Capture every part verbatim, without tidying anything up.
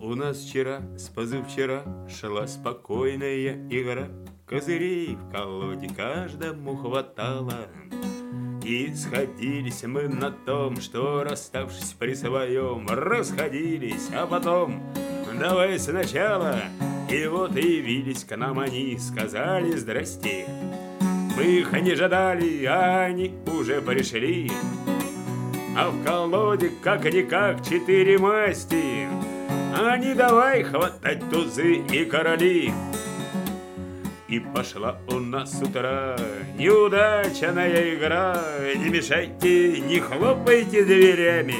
У нас вчера с позавчера шла спокойная игра. Козырей в колоде каждому хватало. И сходились мы на том, что, расставшись при своем, расходились, а потом давай сначала. И вот и явились к нам они, сказали здрасте. Мы их не ждали, а они уже пришли. А в колоде как-никак четыре масти. А не давай хватать тузы и короли. И пошла у нас с утра неудачная игра. Не мешайте, не хлопайте дверями.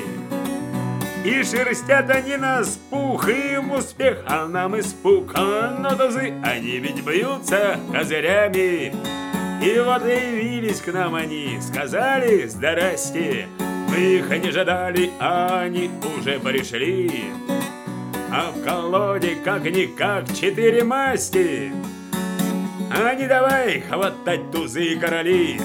И шерстят они нас пух, им успех, а нам испуг. Но тузы, они ведь бьются козырями. И вот явились к нам они, сказали здрасте. Мы их не ждали, а они уже пришли. А в колоде как-никак четыре масти. А не давай хватать тузы и короли.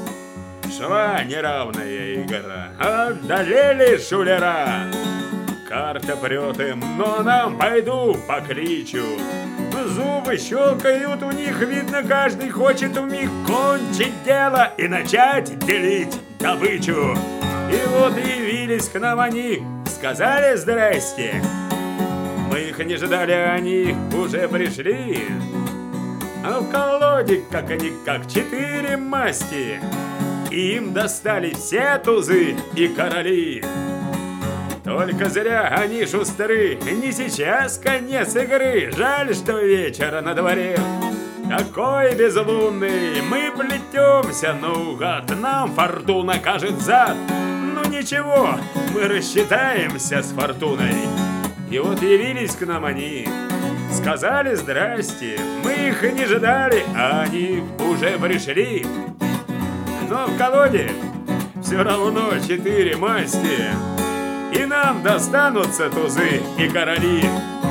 Шла неравная игра, одолели шулера. Карта прет им, но нам пойду покличу. Зубы щелкают у них, видно, каждый хочет вмиг кончить дело и начать делить добычу. И вот явились к нам они, сказали здрасте. Мы их не ждали, они уже пришли. А в колоде как-никак четыре масти. Им достали все тузы и короли. Только зря они шустры, не сейчас конец игры. Жаль, что вечера на дворе такой безлунный. Мы плетемся наугад, нам фортуна кажет зад. Ну ничего, мы рассчитаемся с фортуной. И вот явились к нам они, сказали здрасте. Мы их не ждали, а они уже пришли. Но в колоде все равно четыре масти. И нам достанутся тузы и короли.